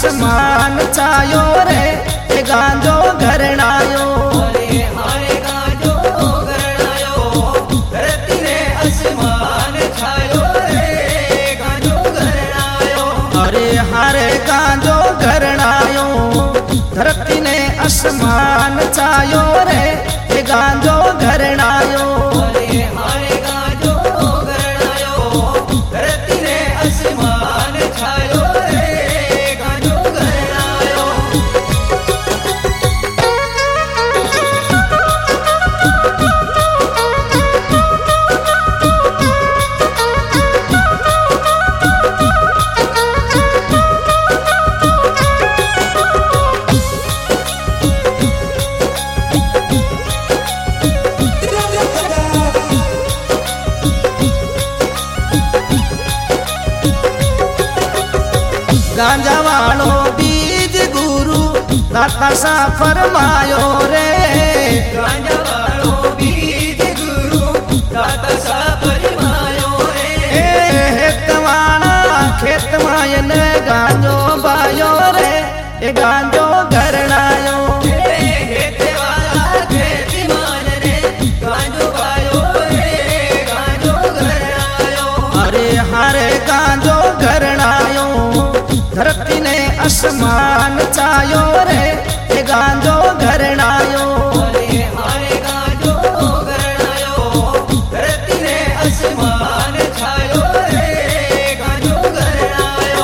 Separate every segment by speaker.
Speaker 1: आसमान छायो रे ये गांजो घरणायो।
Speaker 2: अरे हारे गांजो घरणायो धरती ने आसमान छायो रे गांजो घरणायो।
Speaker 1: अरे हारे गांजो घरणायो धरती ने आसमान छायो रे ये गांजो घरणायो।
Speaker 2: अरे हारे गांजो घरणायो धरती ने आसमान छायो रे गांजो घरणायो।
Speaker 1: गांजा वालो बीज गुरु दाता सा फरमायो रे।
Speaker 2: गांजा वालो बीज गुरु दाता सा फरमायो रे।
Speaker 1: हेतवाना खेत मायन गांजो बायो रे ये गांजो घरणायो।
Speaker 2: हेतवाना खेत मान रे गांजो बायो रे गांजो घरणायो।
Speaker 1: अरे हारे गांजो घरणायो धरती ने आसमान छायो रे ये गांजो घरणायो।
Speaker 2: अरे हारे गांजो घरणायो धरती ने आसमान छायो रे गांजो घरणायो।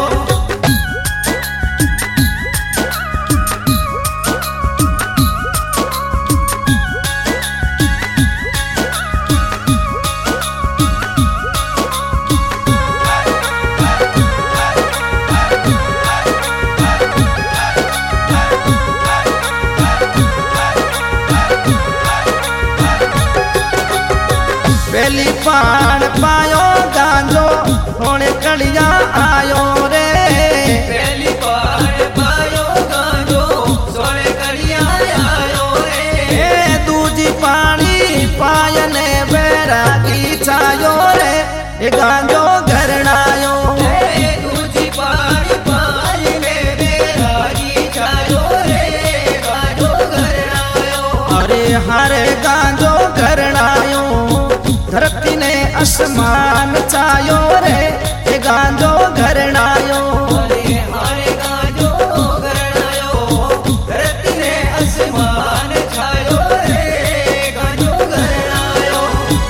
Speaker 1: पहली पान पायो गांजो होने कलिया आयो रे।
Speaker 2: पहली बार पायो गांजो सोने कलिया आयो रे।
Speaker 1: दूजी पानी पायने बैरागी छायो रे ये गांजो घरणायो।
Speaker 2: दूजी बार पायने बैरागी छायो रे गांजो घरणायो।
Speaker 1: अरे हारे गांजो घरणायो धरती ने आसमान छायो रे ये गांजो घरणायो।
Speaker 2: अरे हारे गांजो घरणायो धरती ने आसमान छायो रे गांजो घरणायो।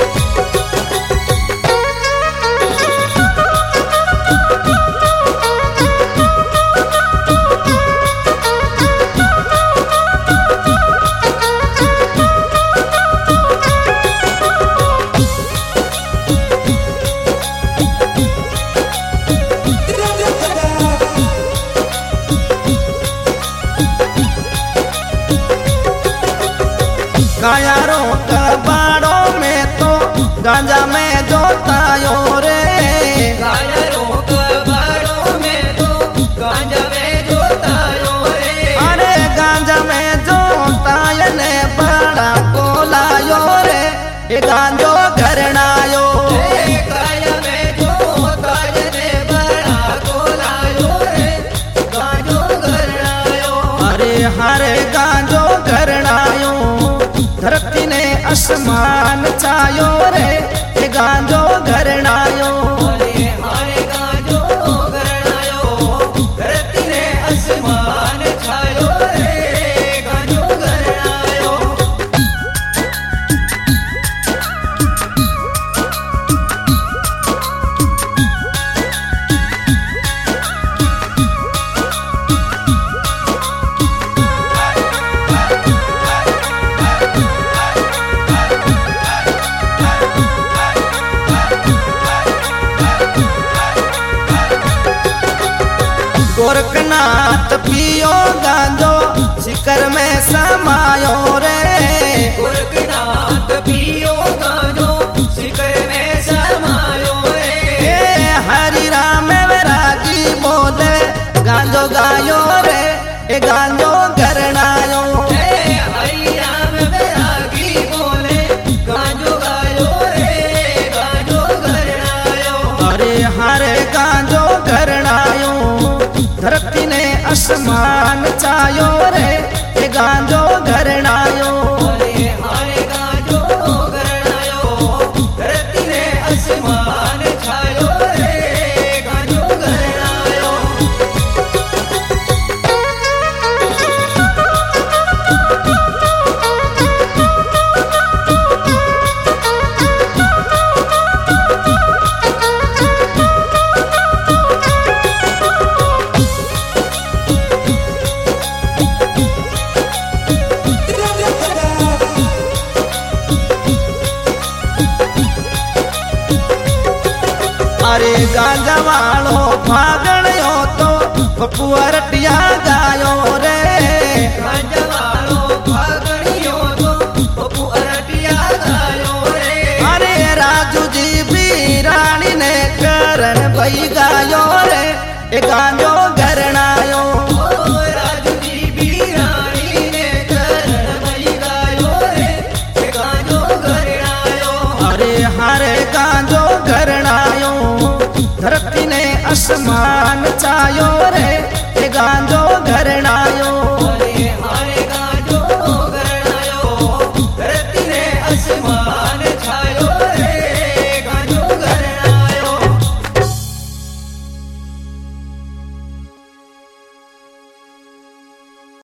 Speaker 1: कायारो कबाड़ो में तो गांजा में जोतायो रे।
Speaker 2: कायारो कबाड़ो में तो गांजा में जोतायो रे।
Speaker 1: अरे गांजा में जोतायने बड़ा कोलायो रे ये गांजो घरणायो।
Speaker 2: काया में जोतायने बड़ा कोलायो रे गांजो घरणायो।
Speaker 1: अरे हारे गांजो घरणायो धरती ने आसमान छायो रे ये गांजो घरणायो।
Speaker 2: अरे हारे गांजो घरणायो धरती ने आसमान छायो रे गांजो घरणायो।
Speaker 1: गोरखनाथ पियो गांजो शिकर में समायो रे।
Speaker 2: गोरखनाथ पियो गांजो शिकर में समायो रे।
Speaker 1: हरि राम वैरागी बोले गांजो गायो रे ये गांजो घरणायो।
Speaker 2: हरि राम वैरागी बोले गांजो गायो रे गांजो घरणायो।
Speaker 1: अरे हारे गांजो घरणायो धरती ने अरे गांजा वालो फागणियो तो पप्पू अरटिया गायो रे।
Speaker 2: गांजा वालो फागणियो तो पप्पू अरटिया गायो रे।
Speaker 1: अरे राजू जी भी रानी ने करण भाई गायो रे, ए गांजो घरणायो।
Speaker 2: राजू जी भी रानी ने करण भाई गायो रे, ए गांजो घरणायो।
Speaker 1: अरे हारे गांजो घरणायो, धरती ने आसमान